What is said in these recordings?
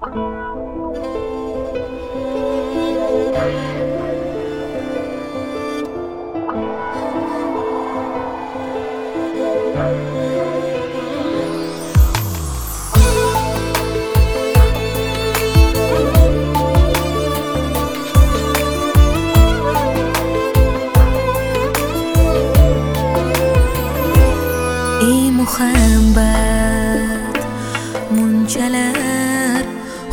ey muhabbat munchalar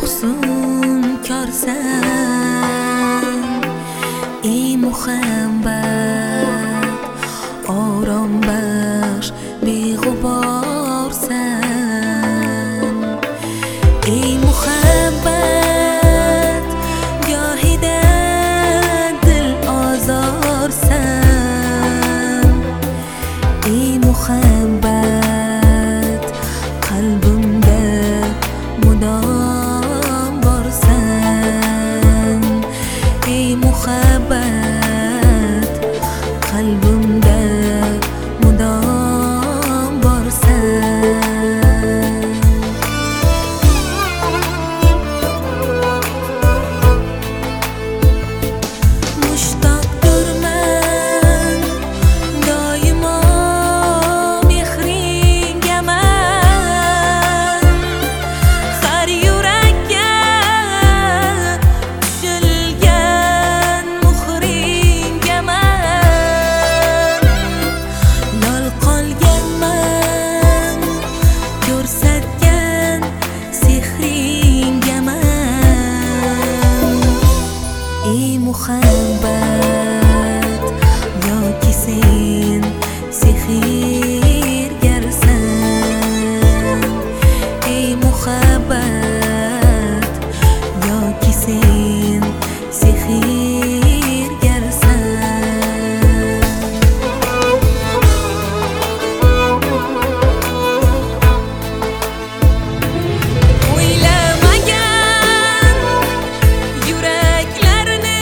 husnkorsan, ey muhabbat orom baxsh beg'uborsan, ey muhabbat gohida dil ozorsan, ey muhabbat qalbimda mudom borsan, ey muhabbat qalbimda mudom borsan. Mushtoqdirman doimo mehringaman, har yurakka tushilgan muhringaman, lol qolganman ko'rsatgan sehringaman, ey muhabbat yoki sen sehrgarsan, ey muhabbat yoki sen sehrgarsan. O'ylamagan yuraklarni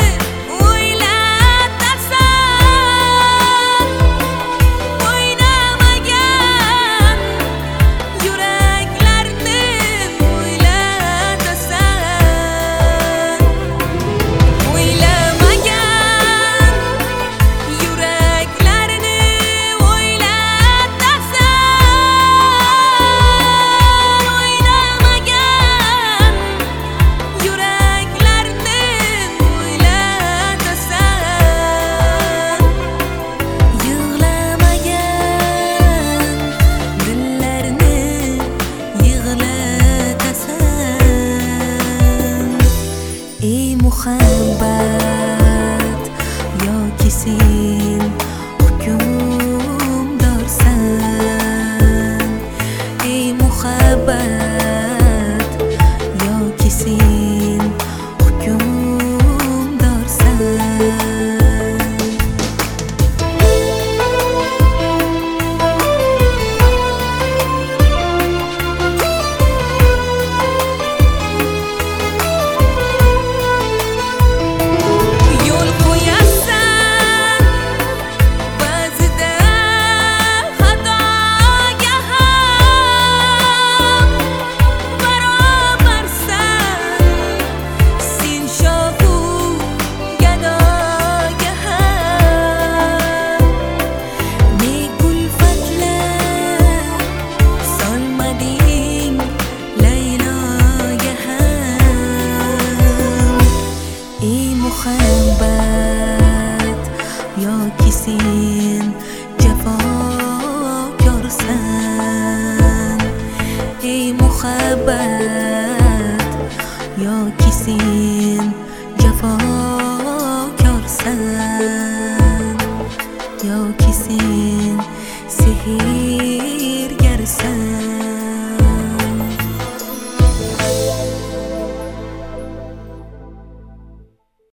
o'ylatasan, o'ynamagan yuraklarni o'ylatasan, o'ylamagan yuraklarni o'ylatasan, o'ynamagan yuraklarni o'ylatasan, yig'lamagan dillarni yig'latasan, ey muhabbat yoki sen hukmdorsan, ey muhabbat yoki sen hukmdorsan. Yo'l qo'yasan ba'zida xatoga ham, barobarsan sen shohu gadoga ham, ne kulfatlar solmading Layloga ham, ey muhabbat yoki sen jafokorsan, ey muhabbat yoki sen